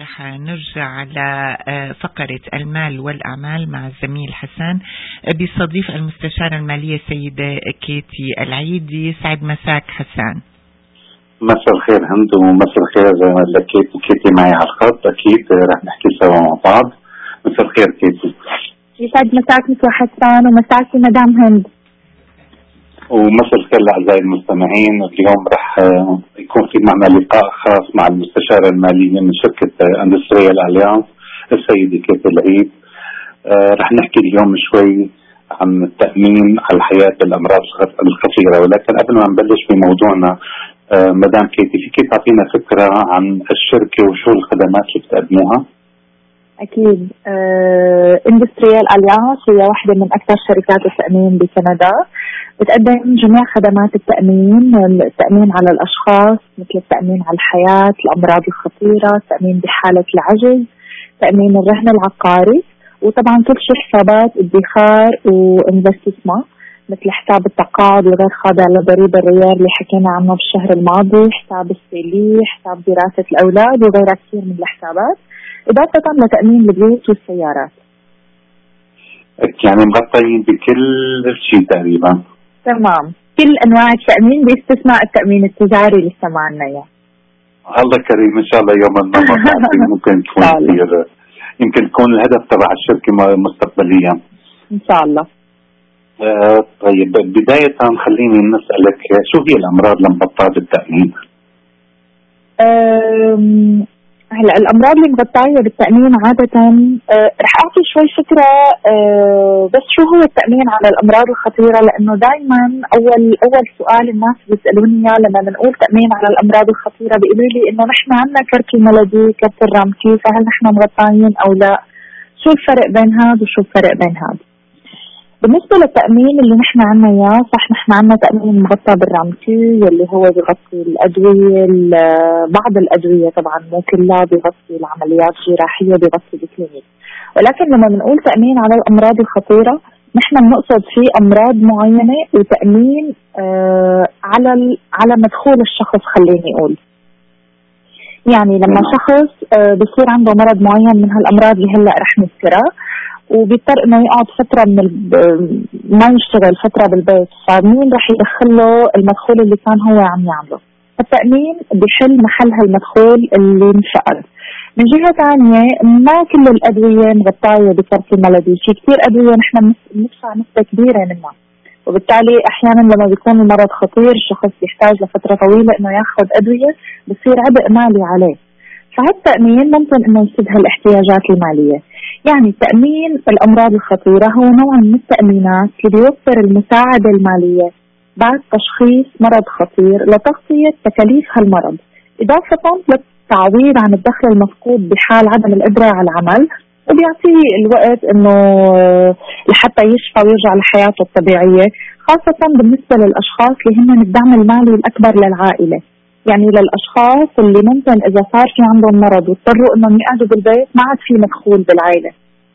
رح نرجع على فقرة المال والأعمال مع الزميل حسان بيستضيف المستشارة المالية سيدة كيتي العيدي. سعد مساك حسان. مساء الخير هند، ومساء الخير كيتي معي على الخط. أكيد رح نحكي سوا مع بعض. مساء الخير كيتي. يسعد مساك مساء حسان ومساك مدام هند. ومساء الخير لأعزائي المستمعين. اليوم رح يكون في معنا لقاء خاص مع المستشارة المالية من شركة اندستريال أليانس السيدة كيتي العيد. رح نحكي اليوم شوي عن التأمين على الحياة بالأمراض الخطيرة، ولكن قبل ما نبلش بموضوعنا مدام كيتي، فيك تعطينا فكرة عن الشركة وشو الخدمات اللي بتقدموها؟ أكيد. اندستريال أليانس هي واحدة من أكثر شركات التأمين بكندا، بتقدم جميع خدمات التأمين على الأشخاص، مثل التأمين على الحياة، الأمراض الخطيرة، التأمين بحالة العجز، تأمين الرهن العقاري، وطبعا كل شيء حسابات ادخار وانفستسمنت مثل حساب التقاعد وغير خاضع لضريبة الريال اللي حكينا عنه بالشهر الماضي، حساب السيلي، حساب دراسة الأولاد وغيرها كثير من الحسابات، إضافة لتأمين البيوت والسيارات. يعني مغطيين بكل شيء تقريبا. تمام، كل أنواع التأمين باستثناء التأمين التجاري اللي سمعنا إياه. الله كريم، إن شاء الله يوم ما ممكن تكون كثير، يمكن تكون الهدف تبع الشركة مستقبليا إن شاء الله. طيب بداية خليني نسألك شو هي الأمراض المغطاة بالتأمين؟ هلا الأمراض اللي مغطاية بالتأمين عادة رح أعطي شوي فكرة بس شو هو التأمين على الأمراض الخطيرة، لأنه دائما أول سؤال الناس بيسألوني لما بنقول تأمين على الأمراض الخطيرة بيقولوا لي إنه نحن عنا كرت الملدي كرت الرامكي، فهل نحن مغطاين أو لا؟ شو الفرق بين هذا وشو الفرق بين هذا؟ بالنسبة للتأمين اللي نحن عنا إياه، صح نحن عنا تأمين مغطى بالرامكي اللي هو بيغطي الأدوية، بعض الأدوية طبعا مو كلها، بيغطي العمليات الجراحية، بيغطي الكلينيك. ولكن لما بنقول تأمين على الأمراض الخطيرة نحن بنقصد فيه أمراض معينة وتأمين على مدخول الشخص. خليني أقول يعني لما شخص بصير عنده مرض معين من هالأمراض اللي هلأ رح نذكرها، وبيضطر انه يقعد فترة ما يشتغل فترة بالبيت، فمين رح يدخل له المدخول اللي كان هو عم يعمله؟ التأمين بيحل محل هالمدخول اللي انفقد. من جهة ثانية ما كل الأدوية مغطاية بكرت الملدي، في كثير أدوية نحن بندفع نسبة كبيرة منها، وبالتالي أحيانا لما بيكون المرض خطير الشخص بيحتاج لفترة طويلة انه ياخذ أدوية، بصير عبء مالي عليه. فهالتأمين ممكن انه يسد هالاحتياجات المالية. يعني تأمين الأمراض الخطيرة هو نوع من التأمينات اللي بيوفر المساعدة المالية بعد تشخيص مرض خطير لتغطية تكاليف هالمرض، إضافة للتعويض عن الدخل المفقود بحال عدم القدرة على العمل، وبيعطيه الوقت إنه لحتى يشفى ويرجع لحياته الطبيعية، خاصة بالنسبة للأشخاص اللي هم الدعم المالي الأكبر للعائلة. يعني للأشخاص اللي ممكن إذا صار في عندهم مرض واضطروا إنهم يقعدوا بالبيت ما عاد في مدخول بالعائلة،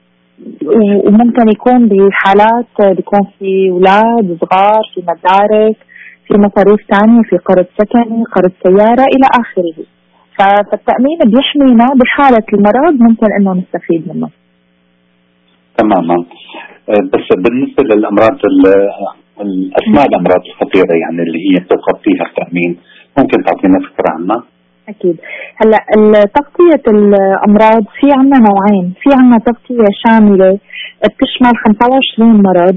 وممكن يكون بحالات بيكون في أولاد صغار، في مدارس، في مصاريف ثانية، في قرض سكني، قرض سيارة إلى آخره. فالتأمين بيحمينا بحالة المرض، ممكن إنه نستفيد منه. تماما. بس بالنسبة للأمراض الأسماء الأمراض الخطيرة يعني اللي هي تغطيها التأمين، ممكن تعطينا فكرة عنها؟ أكيد. هلا تغطية الأمراض في عنا نوعين، في عنا تغطية شاملة بتشمل 25 مرض،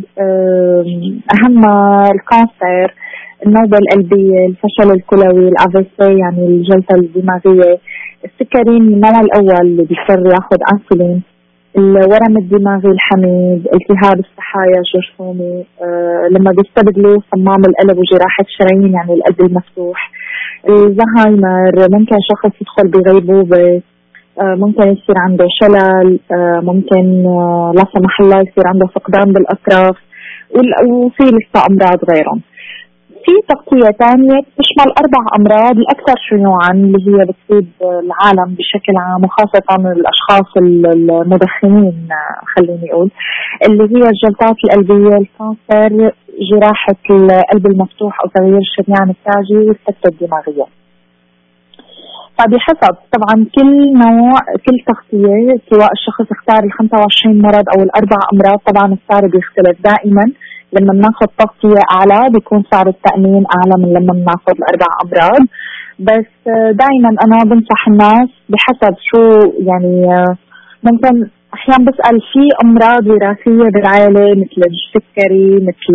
أهمها الكانسر، النوبة القلبية، الفشل الكلوي، الأفيسي يعني الجلطة الدماغية، السكري النوع الأول اللي بيضطر ياخذ أنسولين، الورم الدماغي الحميد، التهاب الصحايا الجرثومي، لما بيستبدلوا صمام القلب وجراحة الشرايين يعني القلب المفتوح، الزهايمر، ممكن شخص يدخل بغيبوبة، ممكن يصير عنده شلل، ممكن لا سمح الله يصير عنده فقدان بالأطراف، وفي لسه أمراض غيرهم. في تغطية تانية تشمل 4 أمراض الأكثر شيوعا اللي هي بتصيب العالم بشكل عام، وخاصة الأشخاص المدخنين خليني أقول، اللي هي الجلطات القلبية، الكانسر، جراحة القلب المفتوح أو تغيير الشريان التاجي، والسكتة الدماغية. فبحسب طبعا كل نوع كل تغطية، سواء الشخص اختار ال 25 مرض أو الأربع أمراض، طبعا السعر بيختلف دائما. لما بناخذ تغطية أعلى بيكون سعر التأمين أعلى من لما بناخذ الأربع أمراض. بس دائما أنا بنصح الناس بحسب شو يعني. ممكن أحيانا بسأل في أمراض وراثية بالعائلة مثل السكري، مثل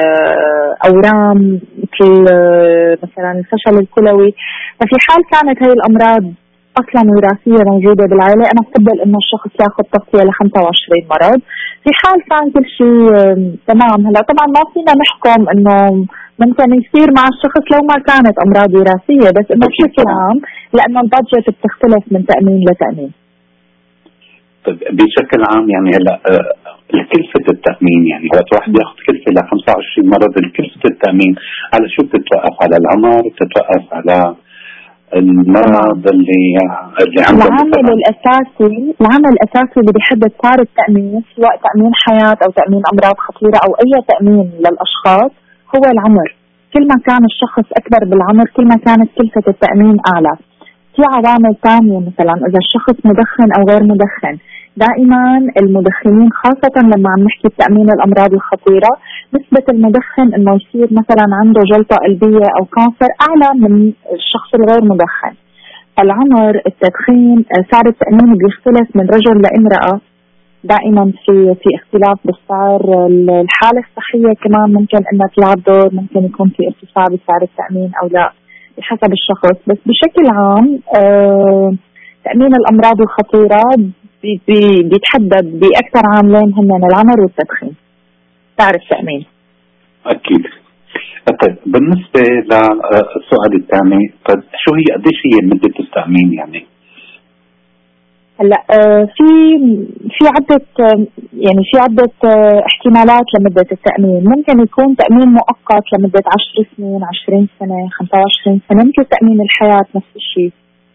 الأورام، مثل مثلا الفشل الكلوي. ففي حال كانت هاي الأمراض أصلا وراثية موجودة بالعائلة، أنا بفضل إنه الشخص ياخذ تغطية ل 25 مرض. في حال كان كل شيء تمام. هلا طبعا ما فينا نحكم إنه ممكن يصير مع الشخص لو ما كانت أمراض وراثية، بس إنه بشكل عام لأنه البادجت بتختلف من تأمين لتأمين. طيب بشكل عام يعني هلا كلفة التأمين، يعني وقت واحد ياخذ كلفة ل 25 مرض، كلفة التأمين على شو بتتوقف؟ على العمر، بتتوقف على المرض اللي عنده؟ العامل الأساسي اللي بيحدد سعر التأمين، سواء تأمين حياة أو تأمين أمراض خطيرة أو أي تأمين للأشخاص، هو العمر. كل ما كان الشخص أكبر بالعمر كل ما كانت كلفة التأمين أعلى. في عوامل ثانية، مثلا إذا الشخص مدخن أو غير مدخن. دائما المدخنين خاصة لما عم نحكي بتأمين الأمراض الخطيرة، نسبة المدخن إنه يصير مثلا عنده جلطة قلبية أو كانسر أعلى من الشخص الغير مدخن. العمر، التدخين، سعر التأمين بيختلف من رجل لامرأة. دائما في اختلاف بالسعر. الحالة الصحية كمان ممكن إنها تلعب دور، ممكن يكون في ارتفاع بسعر التأمين أو لا بحسب الشخص. بس بشكل عام تأمين الأمراض الخطيرة بيتحدد بأكثر عاملين هن العمر والتدخين، سعر التأمين. أكيد. طيب بالنسبة للسؤال الثاني، طيب شو هي قديش هي مدة التأمين يعني؟ هلا في عدة يعني في عدة احتمالات لمدة التأمين. ممكن يكون تأمين مؤقت لمدة 10 سنين، 20 سنة، 25 سنة، مثل تأمين الحياة نفس الشيء.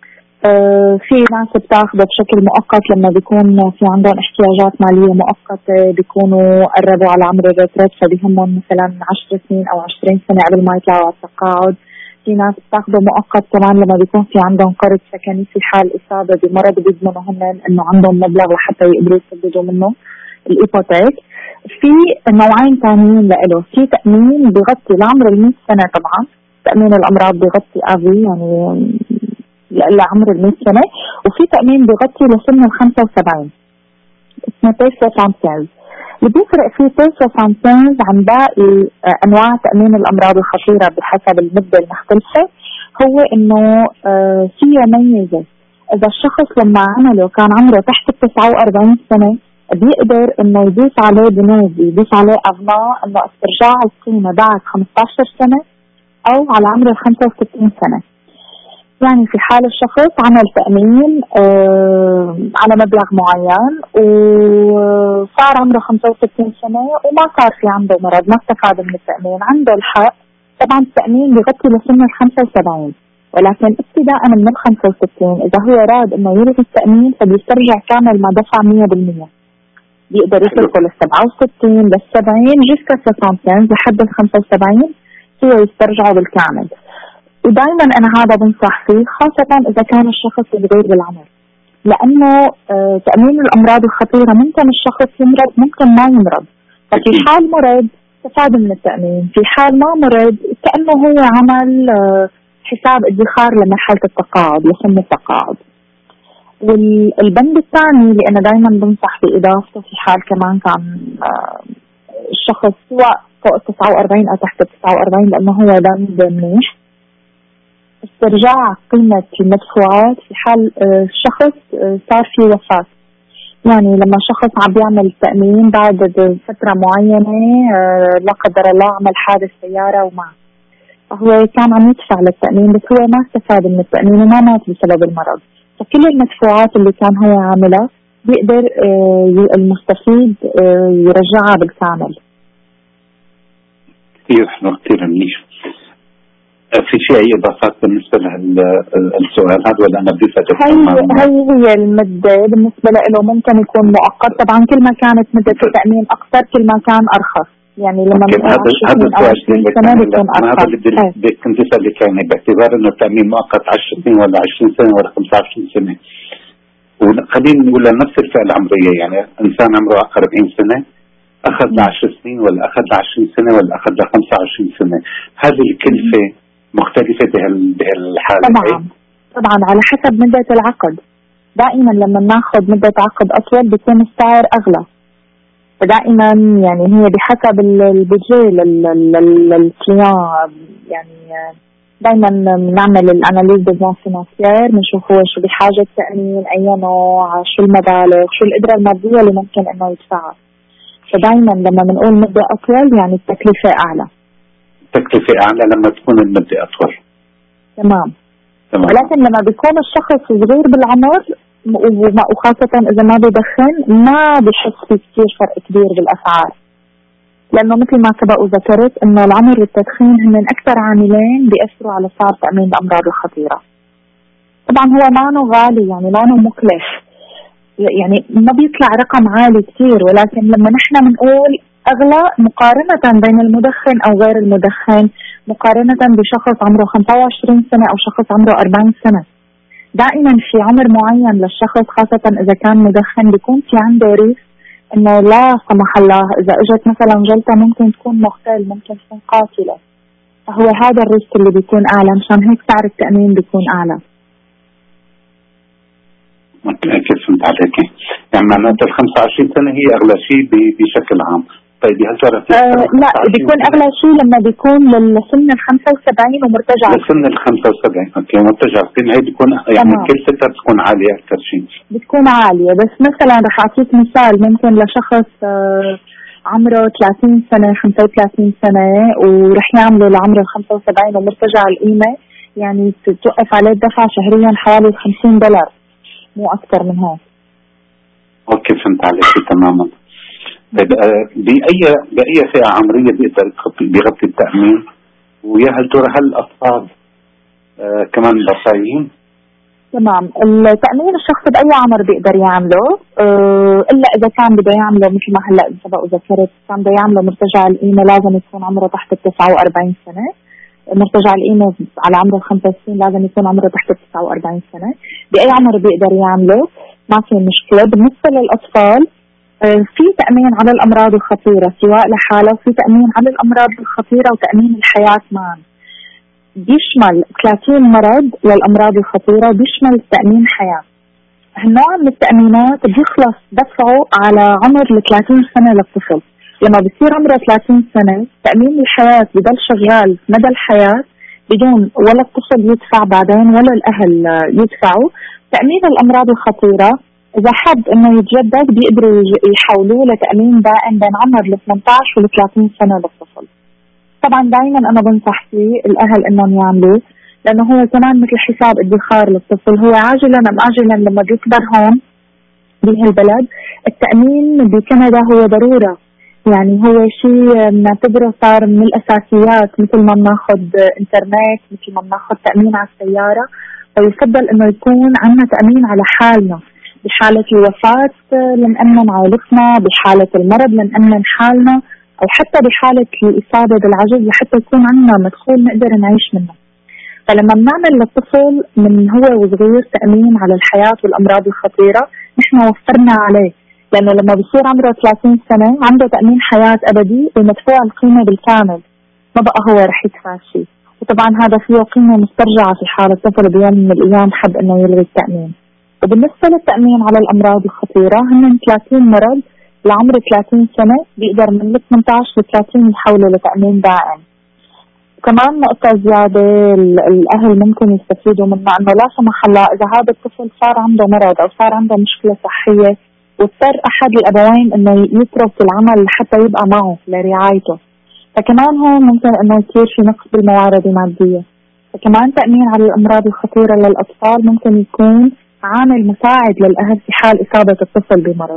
في ناس بتاخده بشكل مؤقت لما بيكون في عندهم احتياجات مالية مؤقتة، بيكونوا قربوا على عمر الريتريت فبيهمهم مثلا 10 سنين أو 20 سنة قبل ما يطلعوا على التقاعد. في ناس بتاخده مؤقت كمان لما بيكون في عندهم قرض سكني في حال إصابة بمرض بيضمنوا هن إنه عندهم مبلغ وحتى يقدروا يسددوا منه الإيبوتيك. في نوعين ثانيين له، في تأمين بيغطي لعمر 100 سنة. طبعا تأمين الأمراض بيغطي أبي يعني لعمر 100 سنة، وفي تأمين بيغطي لسن 75 اسمه بيسو سانتينز. اللي بيفرق فيه بيسو سانتينز عن باقي أنواع تأمين الأمراض الخطيرة بحسب المدة المختلفة هو إنه فيه ميزة. إذا الشخص لما عمله كان عمره تحت 49 سنة بيقدر إنه يضيف عليه بنود، يضيف عليه أغناء إنه استرجاع القيمة بعد 15 سنة أو على عمر 65 سنة. يعني في حال الشخص عمل تأمين على مبلغ معين وصار عمره 65 سنة وما صار في عنده مرض، ما استفاد من التأمين، عنده الحق. طبعا التأمين بيغطي لسن 75، ولكن ابتداء من 65 إذا هو راد إنه يلغي التأمين فبيسترجع كامل ما دفع 100%. بيقدر يتركه لل 67 لل 70 جسكا 75 لحد ال 75 هو يسترجعه بالكامل. ودائما أنا هذا بنصح فيه، خاصة إذا كان الشخص صغير بالعمر، لأنه تأمين الأمراض الخطيرة ممكن الشخص يمرض ممكن ما يمرض. ففي حال مرض استفاد من التأمين، في حال ما مرض كأنه هو عمل حساب ادخار لمرحلة التقاعد، لسن التقاعد. والبند الثاني اللي أنا دائما بنصح بإضافته في حال كمان كان الشخص سواء فوق 49 أو تحت 49، لأنه هو بند منيح، استرجاع قيمة المدفوعات في حال الشخص صار في وفاة. يعني لما شخص عم بيعمل تأمين بعد فترة معينة لا قدر الله عمل حادث سيارة فهو كان عم يدفع للتأمين بس هو ما استفاد من التأمين وما مات بسبب المرض، فكل المدفوعات اللي كان هو عاملها بيقدر المستفيد يرجعها بالكامل. كثير منيح. في شيء أي إضافات بالنسبة للسؤال هذا ولا أنا بدي هي المدة بالنسبة له ممكن يكون مؤقت. طبعا كل ما كانت مدة التأمين أكثر كل ما كان أرخص. يعني لما هذا السؤال هذا اللي كنت اسالك يعني باعتبار انه التامين مؤقت 10 سنين ولا 20 سنه ولا 25 سنه، وخلينا نقول نفس الفئه العمريه، يعني انسان عمره 40 سنه اخذ ل 10 سنين ولا اخذ ل 20 سنه ولا اخذ ل 25 سنه، هذه الكلفه مختلفه بهالحاله. طبعا على حسب مده العقد. دائما لما ناخذ مده عقد اطول بيكون السعر اغلى، فدائما يعني هي بحسب البودجي للكليان. يعني دائما نعمل الاناليز بزنس فينانسيير، بنشوف هو شو بحاجه التامين، اي نوع، شو المبالغ، شو القدره الماديه اللي ممكن انه يدفعها. فدائما لما بنقول مده اطول يعني التكلفه اعلى. التكلفه اعلى لما تكون المده اطول. تمام. ولكن لما بيكون الشخص صغير بالعمر وخاصة إذا ما بدخن ما بحس في كتير فرق كبير بالأسعار، لأنه مثل ما سبق وذكرت إنه العمر والتدخين هم أكثر عاملين بيأثروا على سعر تأمين الأمراض الخطيرة. طبعا هو مانو غالي، يعني مانو مكلف، يعني ما بيطلع رقم عالي كتير، ولكن لما نحن بنقول أغلى مقارنة بين المدخن أو غير المدخن، مقارنة بشخص عمره 25 سنة أو شخص عمره 40 سنة، دائما في عمر معين للشخص خاصة إذا كان مدخن بيكون في عنده ريسك إنه لا سمح الله إذا إجت مثلا جلطة ممكن تكون مختل، ممكن تكون قاتلة. فهو هذا الريسك اللي بيكون أعلى، مشان هيك سعر التأمين بيكون أعلى. كيف فهمت عليك؟ يعني معناتها ال 25 سنة هي أغلى شيء بشكل عام. طيب هل ترى لا بيكون أغلى شيء لما بيكون للسن ال 75 ومرتجع. للسن ال 75 اوكي مرتجع السن، هي بيكون يعني كلفتها بتكون عالية أكثر شيء. بتكون عالية، بس مثلا رح أعطيك مثال، ممكن لشخص عمره 30 سنة 35 سنة ورح يعملوا لعمره ال 75 ومرتجع القيمة، يعني توقف عليه الدفع شهريا حوالي $50 مو أكثر من هيك. اوكي فهمت عليك تماما. طيب بأي فئة عمرية بيقدر بيغطي التأمين؟ ويا هل ترى هل الأطفال كمان بصايين؟ تمام. التأمين الشخص بأي عمر بيقدر يعمله، إلا إذا كان بده يعمله مثل ما هلأ سبق وذكرت، كان بده يعمله مرتجع القيمة لازم يكون عمره تحت 49 سنة، مرتجع القيمة على عمره 65 لازم يكون عمره تحت 49 سنة. بأي عمر بيقدر يعمله ما في مشكلة. بالنسبة للأطفال في تأمين على الأمراض الخطيرة سواء لحالة، وفي تأمين على الأمراض الخطيرة وتأمين الحياة معا، بيشمل 30 مرض للأمراض الخطيرة وبيشمل تأمين حياة. هالنوع من التأمينات بيخلص دفعه على عمر 30 سنة للطفل. لما بيصير عمره 30 سنة تأمين الحياة بضل شغال مدى الحياة بدون ولا الطفل يدفع بعدين ولا الأهل يدفعوا. تأمين الأمراض الخطيرة إذا حب إنه يتجدد بيقدروا يحولوه لتأمين دائم بين عمر ال 18 وال 30 سنة للطفل. طبعا دائما أنا بنصح فيه الأهل إنهم يعملوه، لأنه هو كمان مثل حساب ادخار للطفل، هو عاجلا أم آجلا لما بيكبر هون بهالبلد التأمين بكندا هو ضرورة، يعني هو شيء بنعتبره صار من الأساسيات، مثل ما بناخذ إنترنت، مثل ما بناخذ تأمين على السيارة، ويفضل إنه يكون عندنا تأمين على حالنا. بحالة الوفاة لنأمن عائلتنا، بحالة المرض لنأمن حالنا، أو حتى بحالة الإصابة بالعجز لحتى يكون عندنا مدخول نقدر نعيش منه. فلما بنعمل للطفل من هو وصغير تأمين على الحياة والأمراض الخطيرة نحن وفرنا عليه، لأنه لما بيصير عمره 30 سنة عنده تأمين حياة أبدي ومدفوع القيمة بالكامل، ما بقى هو رح يدفع شيء. وطبعا هذا فيه قيمة مسترجعة في حال الطفل بيوم من الأيام حب إنه يلغي التأمين. وبالنسبة للتأمين على الأمراض الخطيرة هم 30 مرض لعمر 30 سنة بيقدر من 18 ل 30 يحولوا لتأمين دائم. كمان نقطة زيادة الأهل ممكن يستفيدوا منها، أنه لا سمح الله إذا هذا الطفل صار عنده مرض أو صار عنده مشكلة صحية واضطر أحد الأبوين أنه يترك العمل حتى يبقى معه لرعايته، فكمان هون ممكن أنه يصير في نقص بالموارد المادية. فكمان تأمين على الأمراض الخطيرة للأطفال ممكن يكون عامل مساعد للأهل في حال إصابة الطفل بمرض.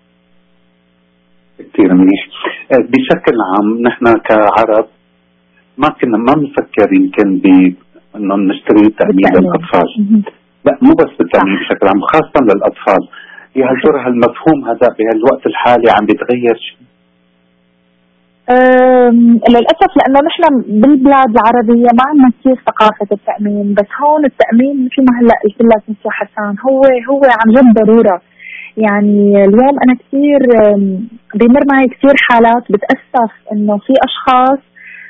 كثير منيح. بشكل عام نحن كعرب ما بنفكر يمكن إنه نشتري تأمين للأطفال. لا مو بس بالتأمين بشكل عام، خاصة للأطفال. هل ترى هالمفهوم هذا بهالوقت الحالي عم بيتغير شيء؟ للأسف لأنه نحن بالبلاد العربية ما عندنا كثير ثقافة التأمين، بس هون التأمين مثل ما هلا قلت لك مستر حسان هو عن جد ضرورة. يعني اليوم أنا كثير بيمر معي كثير حالات بتأسف إنه في أشخاص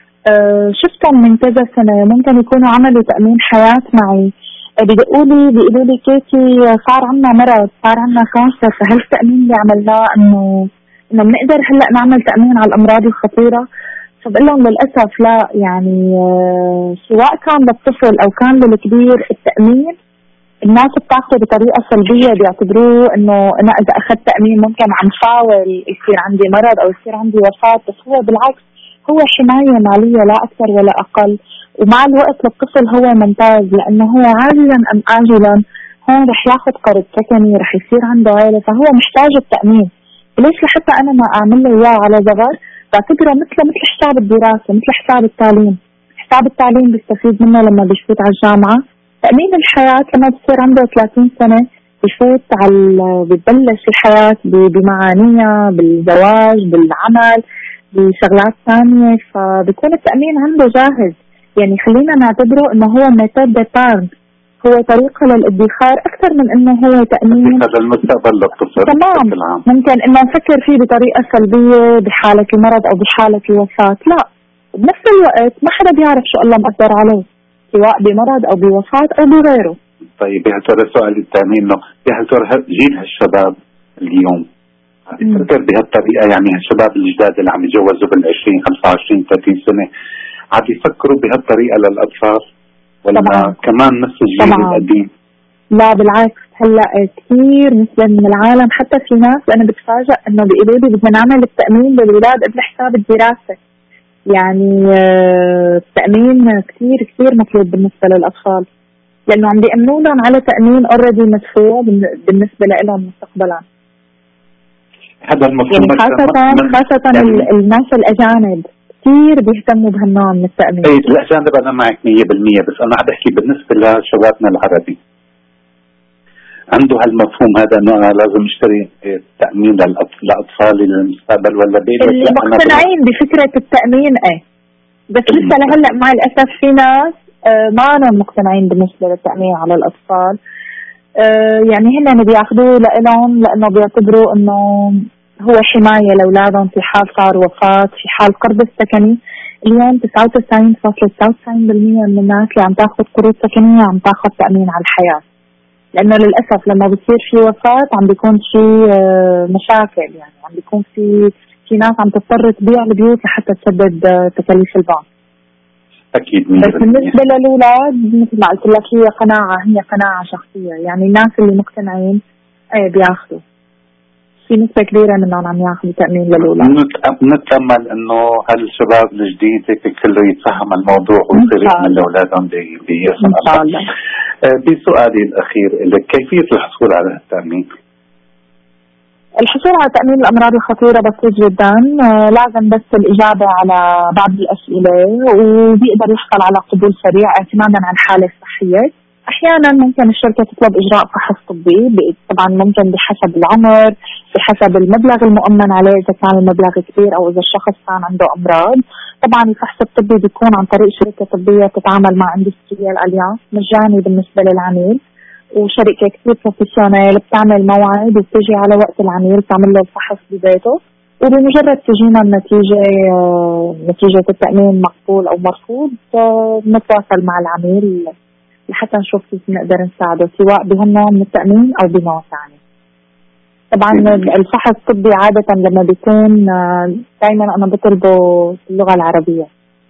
شفتهم من كذا سنة ممكن يكونوا عملوا تأمين حياة معي، بيقولوا لي كيتي صار عنا مرض، صار عنا كانسر، فهل التأمين اللي عملناه إنه بنقدر هلا نعمل تأمين على الأمراض الخطيرة؟ فبقول لهم للأسف لا، يعني سواء كان للطفل أو كان للكبير التأمين الناس بتاخده بطريقة سلبية، بيعتبروه إنه أنا إذا أخذت تأمين ممكن عم فاول يصير عندي مرض أو يصير عندي وفاة، بس هو بالعكس هو حماية مالية لا أكثر ولا أقل. ومع الوقت للطفل هو ممتاز، لأنه هو عاجلا أم آجلا هون رح ياخد قرض سكني، رح يصير عنده عائلة، فهو محتاج التأمين. ليش لحتى أنا ما أعمل له إياه على صغر؟ بعتبره مثل حساب الدراسة، مثل حساب التعليم. حساب التعليم بيستفيد منه لما بيفوت على الجامعة، تأمين الحياة لما بصير عنده 30 سنة بيفوت بتبلش الحياة بمعانيها، بالزواج، بالعمل، بشغلات ثانية، فبيكون التأمين عنده جاهز. يعني خلينا نعتبره إنه هو ميثود ديبارن، هو طريقة للادخار أكثر من إنه هو تأمين هذا المستقبل للطفل. تمام. ممكن إنه نفكر فيه بطريقة سلبية بحالة المرض أو بحالة الوفاة، لا، بنفس الوقت ما حدا بيعرف شو الله مقدر عليه سواء بمرض أو بوفاة أو بغيره. طيب يا ترى السؤال الثاني إنه يا ترى جيل هالشباب اليوم يفكر بهالطريقة؟ يعني هالشباب الجداد اللي عم يتجوزوا بال20 25 30 سنة عم يفكروا بهالطريقة للأطفال ولا طبعاً كمان نفس الجيل القديم؟ لا بالعكس، هلا كثير نسبة من العالم، حتى في ناس أنا بتفاجأ إنه بيقولوا لي بدنا نعمل التأمين للأولاد قبل حساب الدراسة. يعني التأمين كثير كثير مطلوب بالنسبة للأطفال، لأنه عم بيأمنوا لهم على تأمين أوريدي مدفوع بالنسبة لهم مستقبلا. هذا المفهوم يعني خاصة يعني الناس الأجانب كثير بيهتموا بهالنوع من التأمين. اي الأجانب أنا معك 100%، بس أنا عم بحكي بالنسبة لشبابنا العربي عنده هالمفهوم هذا إنه أنا لازم أشتري تأمين لأطفالي للمستقبل، ولا اللي مقتنعين بفكرة التأمين بس لسه لهلا مع الأسف في ناس ما أنا مقتنعين بالنسبة للتأمين على الأطفال. يعني هن بياخذوه لإلهم لأنه بيعتبروا إنه هو حماية لأولادهم في حال صار وفاة، في حال قرض السكني. اليوم 99.99% من الناس اللي عم تاخذ قروض سكنية عم تاخذ تأمين على الحياة، لأنه للأسف لما بتصير في وفاة عم بيكون في مشاكل، يعني عم بيكون في ناس عم تضطر تبيع البيوت لحتى تسدد تكاليف البنك. أكيد. بس بالنسبة للأولاد مثل ما قلت لك هي قناعة شخصية، يعني الناس اللي مقتنعين بياخذوا، في نسبة كبيرة منهم عم ياخذوا تأمين للأولاد. نتأمل إنه هالشباب الجديد كله يتفهم الموضوع ويصير يحمل لأولادهم بيسن إن شاء الله. بسؤالي الأخير كيفية الحصول على التأمين؟ الحصول على تأمين الأمراض الخطيرة بسيط جدا، لازم بس الإجابة على بعض الأسئلة وبيقدر يحصل على قبول سريع اعتمادا على الحالة الصحية. أحيانا ممكن الشركة تطلب إجراء فحص طبي، طبعا ممكن بحسب العمر، بحسب المبلغ المؤمن عليه إذا كان المبلغ كبير أو إذا الشخص كان عنده أمراض. طبعا الفحص الطبي بيكون عن طريق شركة طبية تتعامل مع اندستريال أليانس، مجاني بالنسبة للعميل، وشركة كتير بروفيسيونيل بتعمل موعد وبتجي على وقت العميل تعمل له الفحص ببيته، وبمجرد تجينا نتيجة التأمين مقبول أو مرفوض نتواصل مع العميل لحتى نشوف كيف نقدر نساعده سواء بهالنوع من التأمين أو بنوع ثاني. طبعا الفحص الطبي عادة لما بيكون دايما أنا بطلبه اللغة العربية،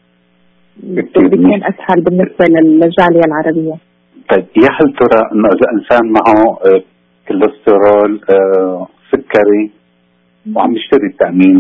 بيكون أسهل بالنسبة للجالية العربية. طيب يا هل ترى انه اذا انسان معه كوليسترول سكري وعم يشتري التأمين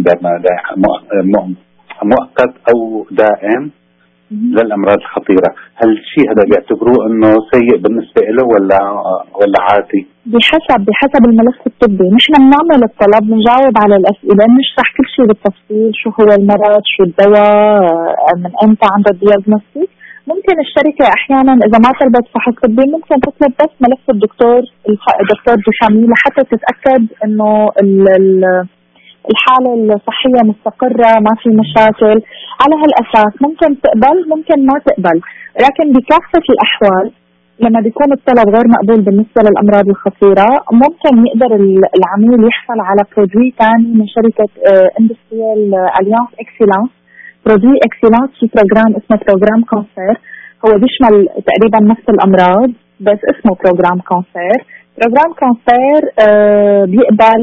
مؤقت او دائم للامراض الخطيرة، هل الشيء هذا بيعتبروه انه سيء بالنسبة له ولا عادي؟ بحسب الملف الطبي. نحن بنعمل الطلب، بنجاوب على الاسئلة، بنشرح كل شيء بالتفصيل، شو هو المرض، شو الدواء، من امتى عنده الدياغنوستيك. ممكن الشركة أحيانا إذا ما طلبت فحص طبي ممكن تطلب بس ملف الدكتور بشامي لحتى تتأكد إنه الحالة الصحية مستقرة، ما في مشاكل، على هالأساس ممكن تقبل ممكن ما تقبل. لكن بكافة الأحوال لما بيكون الطلب غير مقبول بالنسبة للأمراض الخطيرة، ممكن يقدر العميل يحصل على برودوي ثاني من شركة اندستريال اليانس اكسلانس. برودوي اكسلانس في بروجرام اسمه بروجرام كونسير، هو بيشمل تقريبا نفس الأمراض بس اسمه بروجرام كونسير. بروجرام كونسير بيقبل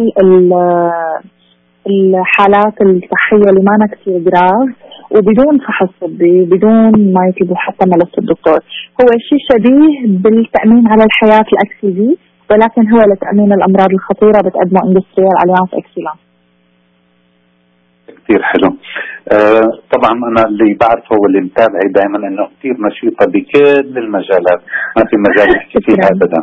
الحالات الصحية اللي ما كتير جراف وبدون فحص طبي، بدون ما يطلبوا حتى ملف الدكتور. هو شيء شبيه بالتأمين على الحياة الأكسيزي، ولكن هو لتأمين الأمراض الخطيرة بتقدمه اندستريال اليانس اكسلانس. كثير حلو. طبعا انا اللي بعرفه واللي متابعي دائما انه كثير نشيطه بكل المجالات، ما في مجال تحكي فيها ابدا.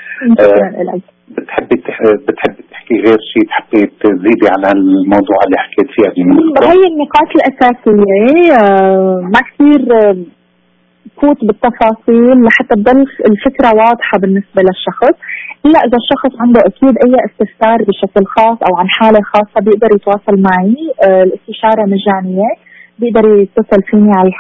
بتحبي تحكي غير شيء، تحبي تزيدي على الموضوع اللي حكيت فيه قبل؟ هي النقاط الأساسية، ما كثير فوت بالتفاصيل لحتى تضل الفكرة واضحة بالنسبة للشخص. إلا إذا الشخص عنده أكيد أي استفسار بشكل خاص أو عن حالة خاصة بيقدر يتواصل معي. الاستشارة مجانية، بيقدر يتصل فيني على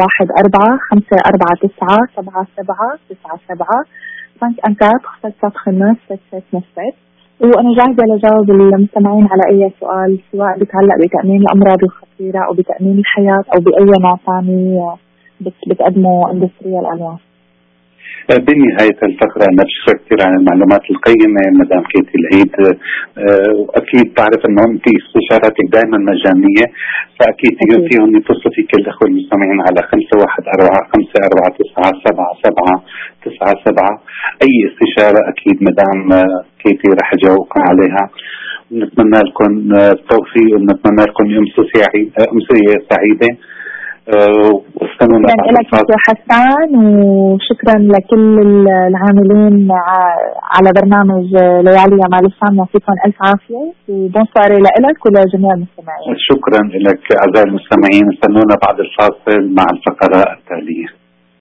514-549-7797. بنك أنكات 575-6797. وأنا جاهزة لجاوب المستمعين على أي سؤال سواء بيتعلق بتأمين الأمراض الخطيرة أو بتأمين الحياة أو بأي نوع ثاني بتقدمه اندستريال اليانس. بنهاية الفقرة أنا بشكرك كثير عن المعلومات القيمة مدام كيتي العيد. وأكيد بعرف أنه أنت استشاراتك دائما مجانية، فأكيد فيهم يتصلوا فيك الأخوة المستمعين على 514-549-7797. أي استشارة أكيد مدام كيتي رح أجاوبكم عليها. ونتمنى لكم التوفيق ونتمنى لكم أمسية سعيدة. شكرا لك يا حسان، وشكرا لكل العاملين على برنامج ليالي مع لسان. يعطيكم ألف عافية وبونسواري لك ولجميع المستمعين. شكرا لك أعزائي المستمعين، استنونا بعد الفاصل مع الفقرة التالية.